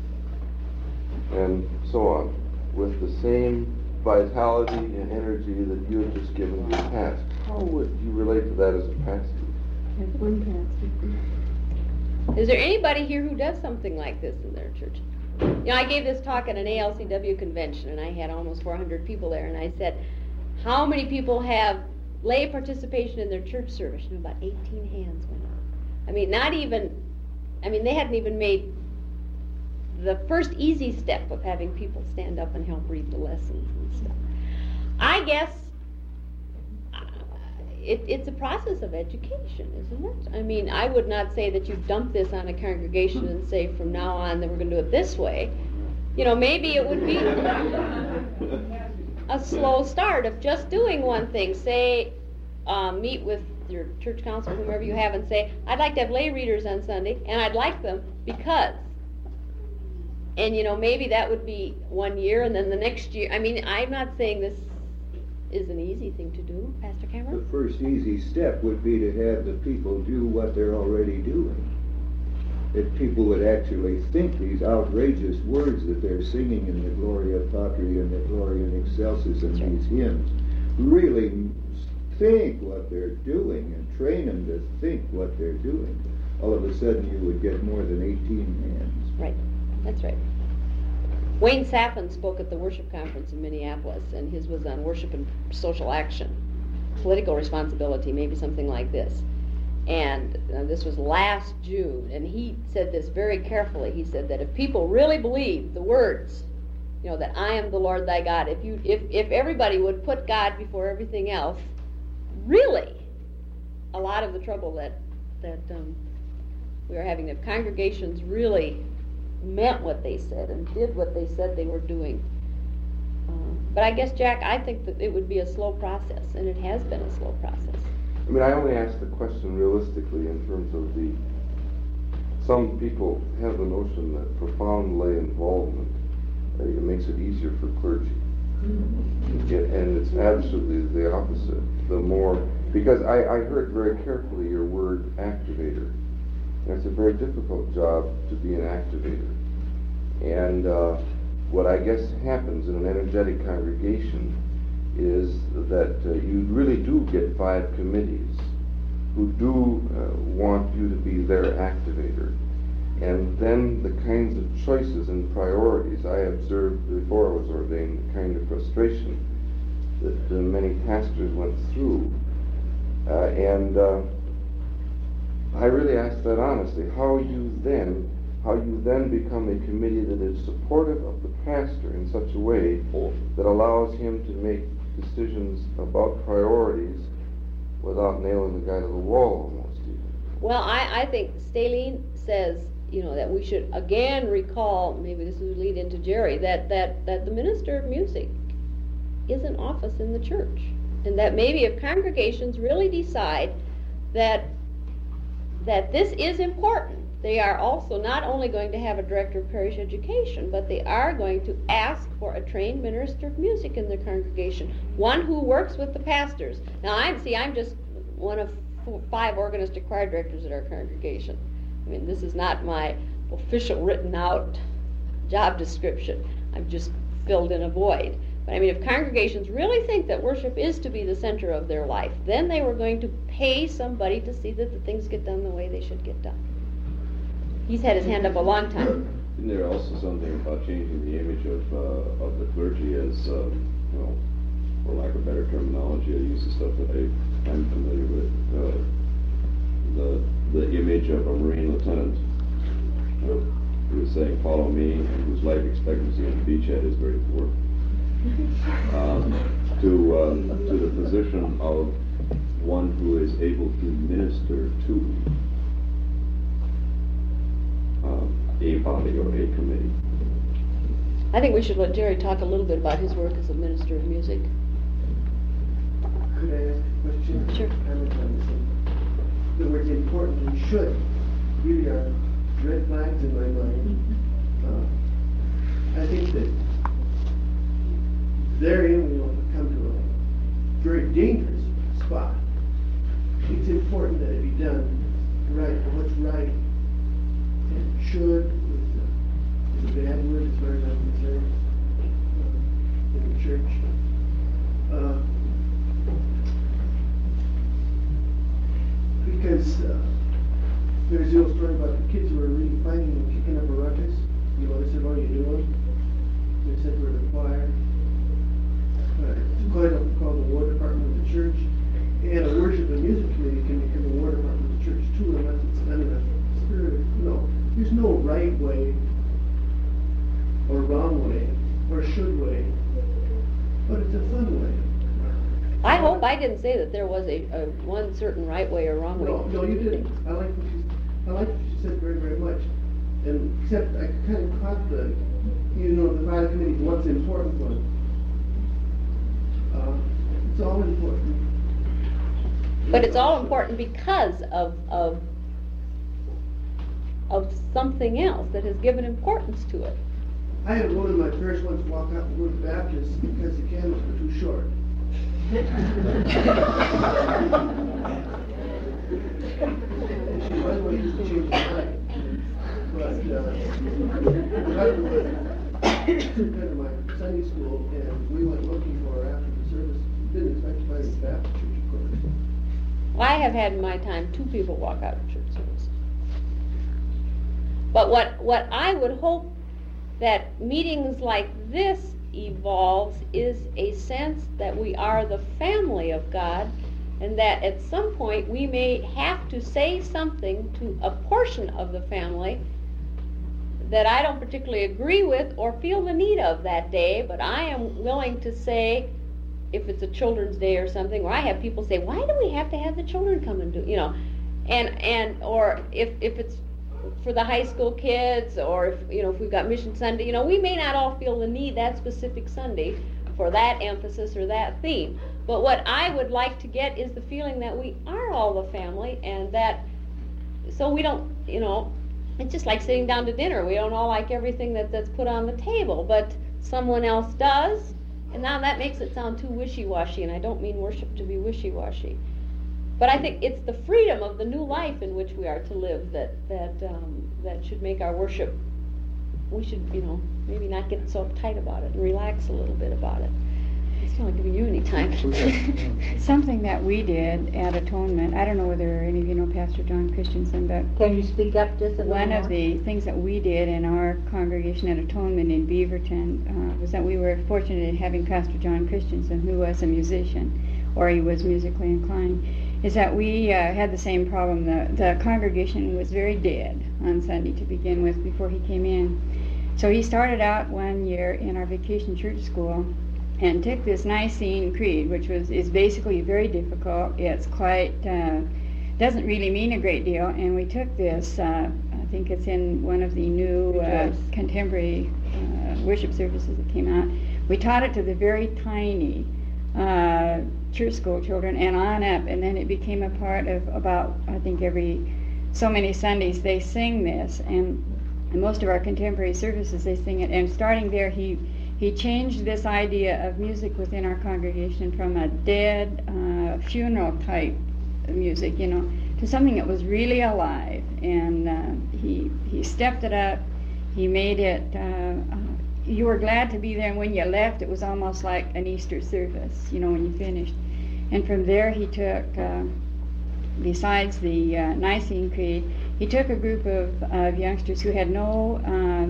and so on, with the same vitality and energy that you have just given your task? How would you relate to that as a pastor?
As one pastor. Is there anybody here who does something like this in their church? I gave this talk at an ALCW convention, and I had almost 400 people there, and I said, how many people have lay participation in their church service? About 18 hands went up. They hadn't even made the first easy step of having people stand up and help read the lessons and stuff. I guess it's a process of education, isn't it? I mean, I would not say that you dump this on a congregation and say from now on that we're going to do it this way. You know, maybe it would be a slow start of just doing one thing. Say, meet with your church council, whomever you have, and say, I'd like to have lay readers on Sunday, and I'd like them because. And, you know, maybe that would be 1 year, and then the next year. I mean, I'm not saying this is an easy thing to do, Pastor Cameron.
The first easy step would be to have the people do what they're already doing. If people would actually think these outrageous words that they're singing in the Gloria Patri and the Gloria in Excelsis and these hymns, really think what they're doing and train them to think what they're doing, all of a sudden you would get more than 18 hands.
Right, that's right. Wayne Sappin spoke at the worship conference in Minneapolis, and his was on worship and social action, political responsibility, maybe something like this. And this was last June, and he said this very carefully. He said that if people really believe the words, you know, that I am the Lord thy God, if everybody would put God before everything else, really, a lot of the trouble that we are having, if congregations really meant what they said and did what they said they were doing. But I guess, Jack, I think that it would be a slow process, and it has been a slow process.
I mean, I only ask the question realistically in terms of some people have the notion that profound lay involvement it makes it easier for clergy. And it's absolutely the opposite. The more, because I heard very carefully your word activator. And it's a very difficult job to be an activator. And what I guess happens in an energetic congregation is that you really do get 5 committees who do want you to be their activator. And then the kinds of choices and priorities I observed before I was ordained, the kind of frustration that many pastors went through. And I really ask that honestly, how you then become a committee that is supportive of the pastor in such a way that allows him to make decisions about priorities without nailing the guy to the wall almost even.
Well, I think Stalene says, you know, that we should again recall, maybe this would lead into Jerry, that the minister of music is an office in the church. And that maybe if congregations really decide that this is important, they are also not only going to have a director of parish education, but they are going to ask for a trained minister of music in their congregation, one who works with the pastors. Now, I'm just one of 5 organistic choir directors at our congregation. I mean, this is not my official written out job description. I've just filled in a void. But I mean, if congregations really think that worship is to be the center of their life, then they were going to pay somebody to see that the things get done the way they should get done. He's had his hand up a long time.
Isn't there also something about changing the image of the clergy as, well, for lack of better terminology, I use the stuff that I'm familiar with, the image of a Marine lieutenant who is saying, follow me, and whose life expectancy on the beachhead is very poor, to the position of one who is able to minister to a body or a committee.
I think we should let Jerry talk a little bit about his work as a minister of music.
Could I ask a question?
Sure.
Comment on this one. The words important and should really are red flags in my mind. I think that therein we will come to a very dangerous spot. It's important that it be done right, what's right. And should is a bad word as far as I'm concerned in the church. Because there's the old story about the kids who are really fighting and kicking up a ruckus. You know, they said, what are you doing? They said, we're the choir. It's quite often called the war department of the church. And a worship and music committee can become a war department of the church too, unless it's done in a spirit of, there's no right way or wrong way or should way, but it's a fun way.
I hope I didn't say that there was a one certain right way or wrong way.
No, you didn't. I like what you said very, very much. And except I kind of caught the divide the committee to what's the important one. It's all important.
But it's all important because of something else that has given importance to it.
I had a woman in my parish once walk out and go to Baptist because the candles were too short. She was used to change the light. But I was to my Sunday school, and we went looking for her after the service. Didn't expect to find a Baptist church, of course.
Well, I have had in my time 2 people walk out of church service. But what I would hope that meetings like this evolves is a sense that we are the family of God, and that at some point we may have to say something to a portion of the family that I don't particularly agree with or feel the need of that day, but I am willing to say, if it's a children's day or something, where I have people say, why do we have to have the children come and do, or if it's for the high school kids, or if we've got Mission Sunday, we may not all feel the need that specific Sunday for that emphasis or that theme. But what I would like to get is the feeling that we are all the family, and that, so we don't, it's just like sitting down to dinner. We don't all like everything that's put on the table, but someone else does, and now that makes it sound too wishy-washy, and I don't mean worship to be wishy-washy. But I think it's the freedom of the new life in which we are to live that should make our worship. We should, maybe not get so uptight about it and relax a little bit about it. It's not giving you any time.
Something that we did at Atonement, I don't know whether any of you know Pastor John Christensen, but
can you speak up just a little
one
more?
of the things that we did in our congregation at Atonement in Beaverton was that we were fortunate in having Pastor John Christensen, who was a musician, or he was musically inclined, is that we had the same problem. The congregation was very dead on Sunday to begin with before he came in. So he started out one year in our vacation church school and took this Nicene Creed, which is basically very difficult. It's quite, doesn't really mean a great deal. And we took this, I think it's in one of the new contemporary worship services that came out. We taught it to the very tiny church school children and on up, and then it became a part of about, I think every so many Sundays they sing this, and in most of our contemporary services they sing it. And starting there, he changed this idea of music within our congregation from a dead funeral type music, to something that was really alive. And he stepped it up. He made it. You were glad to be there, and when you left, it was almost like an Easter service, when you finished. And from there, he took, besides the Nicene Creed, he took a group of youngsters who had not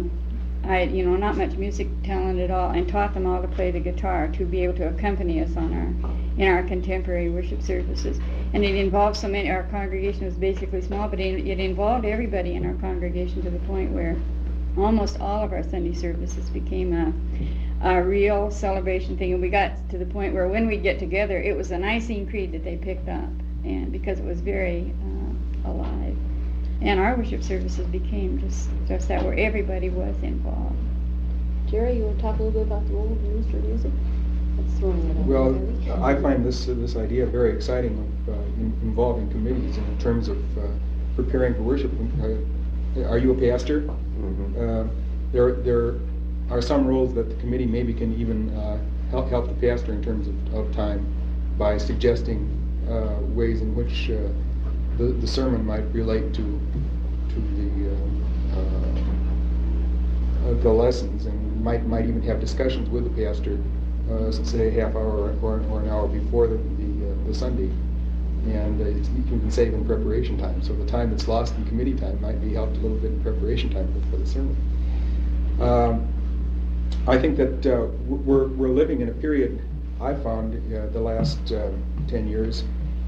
much music talent at all, and taught them all to play the guitar to be able to accompany us in our contemporary worship services. And it involved so many. Our congregation was basically small, but it involved everybody in our congregation to the point where almost all of our Sunday services became a real celebration thing. And we got to the point where when we'd get together, it was the Nicene Creed that they picked up, and because it was very alive. And our worship services became just that, where everybody was involved.
Jerry, you want to talk a little bit about the role of minister of music? That's throwing it out.
Well, I find this idea very exciting of involving committees in terms of preparing for worship. Are you a pastor?
Mm-hmm.
There are some roles that the committee maybe can even help the pastor in terms of time by suggesting ways in which the sermon might relate to the lessons, and might even have discussions with the pastor, say a half hour or an hour before the Sunday, and you can save in preparation time. So the time that's lost in committee time might be helped a little bit in preparation time for the sermon. I think that we're living in a period, I found the last 10 years,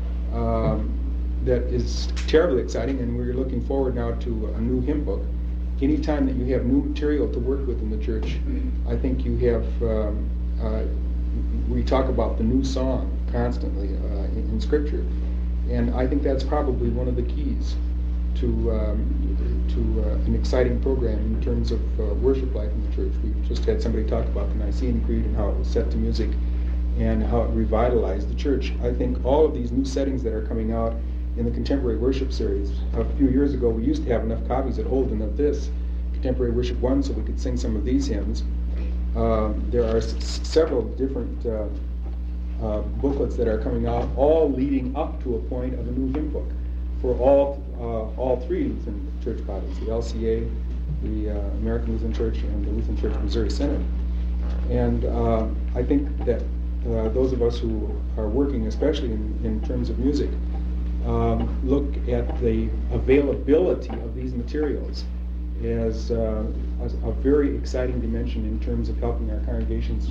that is terribly exciting, and we're looking forward now to a new hymn book. Anytime that you have new material to work with in the church, I think you have, we talk about the new song, constantly in Scripture. And I think that's probably one of the keys to an exciting program in terms of worship life in the church. We just had somebody talk about the Nicene Creed and how it was set to music and how it revitalized the church. I think all of these new settings that are coming out in the Contemporary Worship series, a few years ago we used to have enough copies at Holden of this, Contemporary Worship 1, so we could sing some of these hymns. There are several different booklets that are coming out, all leading up to a point of a new hymn book for all three Lutheran church bodies, the LCA, the American Lutheran Church, and the Lutheran Church Missouri Synod. And I think that those of us who are working, especially in terms of music, look at the availability of these materials as a very exciting dimension in terms of helping our congregations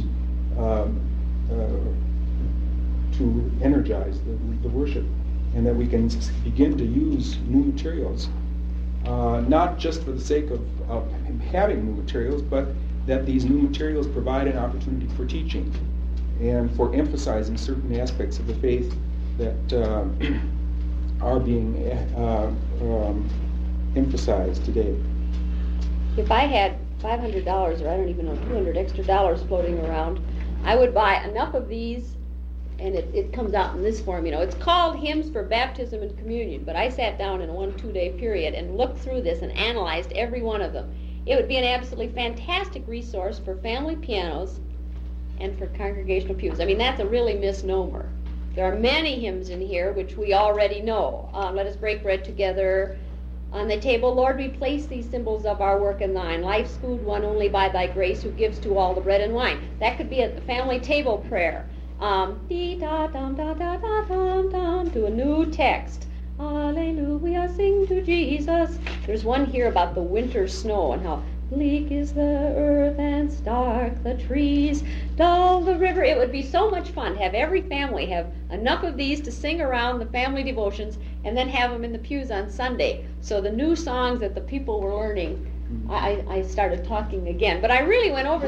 to energize the worship, and that we can begin to use new materials, not just for the sake of having new materials, but that these new materials provide an opportunity for teaching and for emphasizing certain aspects of the faith that are being emphasized today.
If I had $500, or I don't even know, $200 extra floating around, I would buy enough of these, and it comes out in this form, it's called Hymns for Baptism and Communion, but I sat down in a 1-2 day period and looked through this and analyzed every one of them. It would be an absolutely fantastic resource for family pianos and for congregational pews. I mean, that's a really misnomer. There are many hymns in here which we already know. Let us break bread together. On the table, Lord, we place these symbols of our work in thine. Life's food won only by thy grace, who gives to all the bread and wine. That could be a family table prayer. Dee da dum da da da dum dum, to a new text. Alleluia, sing to Jesus. There's one here about the winter snow and how bleak is the earth and stark the trees, dull the river. It would be so much fun to have every family have enough of these to sing around the family devotions and then have them in the pews on Sunday. So the new songs that the people were learning, I started talking again. But I really went over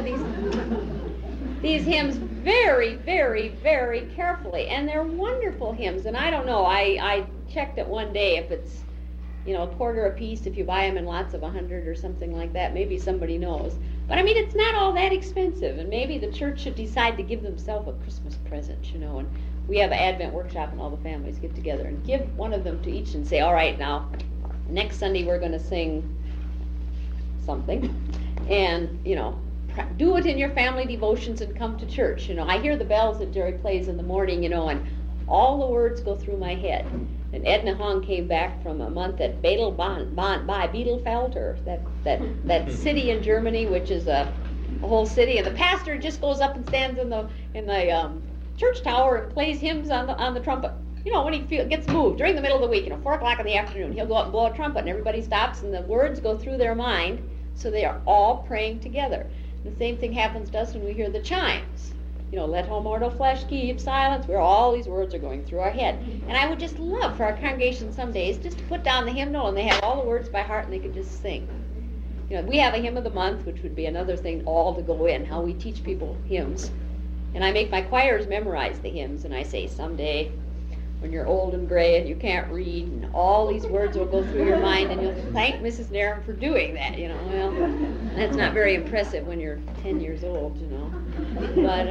these hymns very, very, very carefully. And they're wonderful hymns. And I don't know, I checked it one day if it's a quarter a piece if you buy them in lots of 100 or something like that. Maybe somebody knows. But I mean, it's not all that expensive, and maybe the church should decide to give themselves a Christmas present, and we have an Advent workshop and all the families get together and give one of them to each and say, all right, now, next Sunday we're going to sing something, and, do it in your family devotions and come to church. I hear the bells that Jerry plays in the morning, and all the words go through my head. And Edna Hong came back from a month at Bielefeld, or that city in Germany, which is a whole city, and the pastor just goes up and stands in the church tower and plays hymns on the trumpet. When he gets moved during the middle of the week, 4 o'clock in the afternoon, he'll go up and blow a trumpet, and everybody stops, and the words go through their mind, so they are all praying together. The same thing happens to us when we hear the chimes. Let all mortal flesh keep silence, where all these words are going through our head. And I would just love for our congregation some days just to put down the hymnal and they have all the words by heart and they could just sing. We have a hymn of the month, which would be another thing all to go in, how we teach people hymns. And I make my choirs memorize the hymns, and I say, someday when you're old and gray and you can't read, and all these words will go through your mind, and you'll thank Mrs. Nairn for doing that, Well, that's not very impressive when you're 10 years old, But,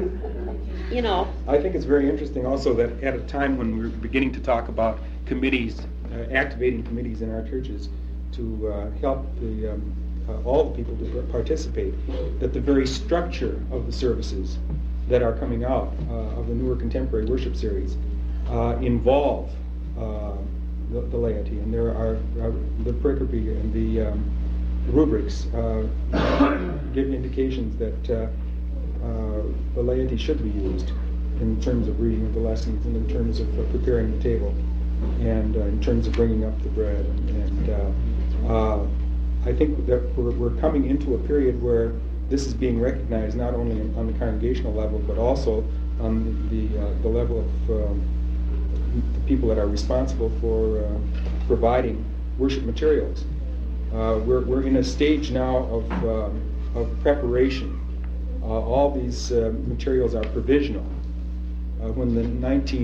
I think it's very interesting also that at a time when we're beginning to talk about committees, activating committees in our churches to help all the people to participate, that the very structure of the services that are coming out of the newer Contemporary Worship series involve the laity, and there are the pericope and the rubrics give indications that the laity should be used in terms of reading of the lessons and in terms of preparing the table and in terms of bringing up the bread. And I think that we're coming into a period where this is being recognized not only on the congregational level but also on the level of the people that are responsible for providing worship materials. We're in a stage now of preparation. All these materials are provisional. when the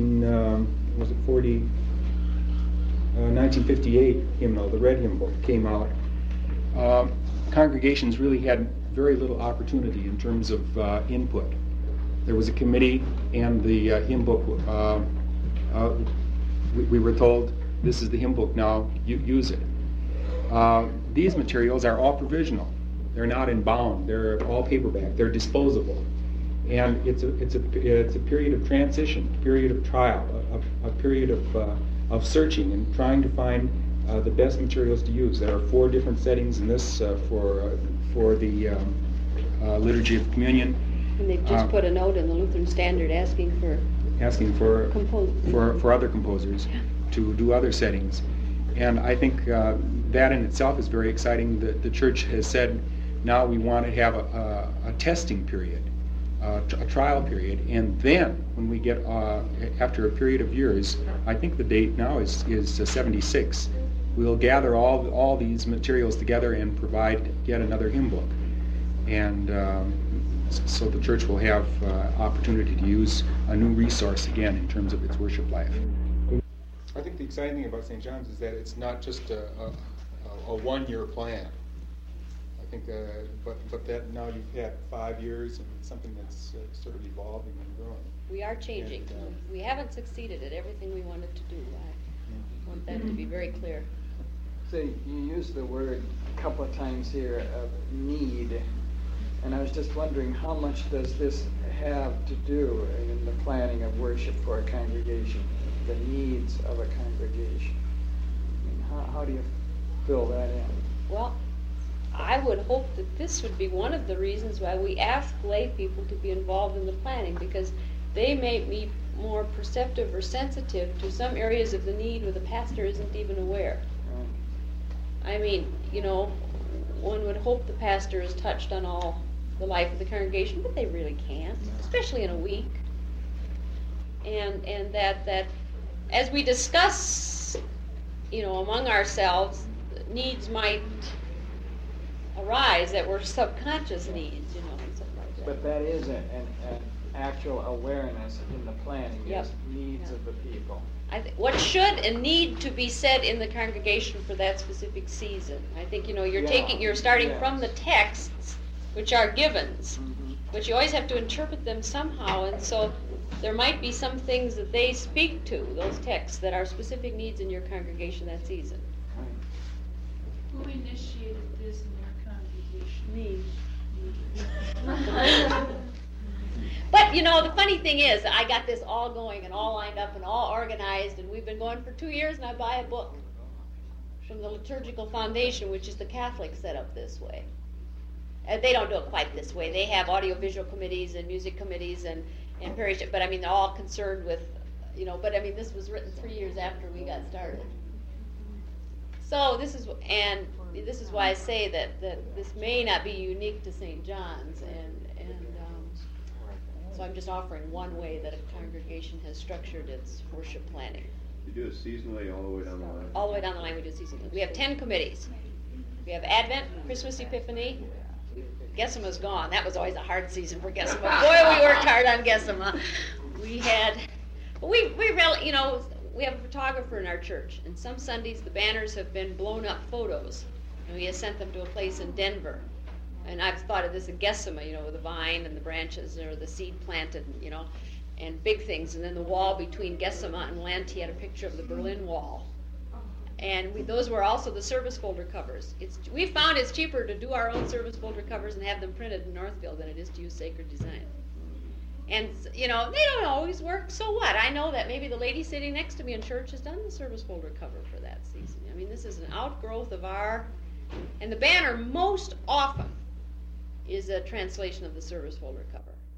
1958 hymnal, the Red Hymn Book, came out, congregations really had very little opportunity in terms of input. There was a committee, and the hymn book, we were told, this is the hymn book now, use it. These materials are all provisional. They're not in bound. They're all paperback. They're disposable. And it's a period of transition, a period of trial, a period of searching and trying to find the best materials to use. There are 4 different settings in this for the Liturgy of Communion.
And they've just put a note in the Lutheran Standard asking for
other composers to do other settings. And I think that in itself is very exciting. The church has said now we want to have a testing period, a trial period, and then when we get, after a period of years, I think the date now is 76, we'll gather all these materials together and provide yet another hymn book. And so the church will have opportunity to use a new resource again in terms of its worship life. I think the exciting thing about St. John's is that it's not just a one-year plan. I think, but that now you've had 5 years and something that's sort of evolving and growing.
We are changing.
And,
we haven't succeeded at everything we wanted to do. I want that to be very clear.
So you used the word a couple of times here of need, and I was just wondering how much does this have to do in the planning of worship for a congregation, the needs of a congregation? I mean, how do you fill that in?
Well, I would hope that this would be one of the reasons why we ask lay people to be involved in the planning, because they may be more perceptive or sensitive to some areas of the need where the pastor isn't even aware. I mean, one would hope the pastor is touched on all the life of the congregation, but they really can't, especially in a week. And that as we discuss, among ourselves, needs might arise that were subconscious needs, and something like that.
But that is an actual awareness in the planning,
Yep.
is needs of the people.
What should and need to be said in the congregation for that specific season. I think, you're starting from the texts, which are givens, but you always have to interpret them somehow, and so there might be some things that they speak to, those texts, that are specific needs in your congregation that season.
Who initiated this in your congregation?
Me. But, the funny thing is, I got this all going and all lined up and all organized, and we've been going for 2 years, and I buy a book from the Liturgical Foundation, which is the Catholic set up this way. They don't do it quite this way. They have audiovisual committees and music committees and parish, but they're all concerned with, this was written 3 years after we got started. So this is why I say that this may not be unique to St. John's, and so I'm just offering one way that a congregation has structured its worship planning.
You do it seasonally all the way down the line?
All the way down the line we do seasonally. We have 10 committees. We have Advent, Christmas, Epiphany. Gessama's gone. That was always a hard season for Gessama. Boy, we worked hard on Gessama. We really, we have a photographer in our church, and some Sundays the banners have been blown up photos, and we have sent them to a place in Denver. And I've thought of this at Gessama, with the vine and the branches, or the seed planted, and big things. And then the wall between Gessama and Lent, he had a picture of the Berlin Wall. And those were also the service folder covers. We found it's cheaper to do our own service folder covers and have them printed in Northfield than it is to use Sacred Design. And, they don't always work, so what? I know that maybe the lady sitting next to me in church has done the service folder cover for that season. This is an outgrowth of and the banner most often is a translation of the service folder cover.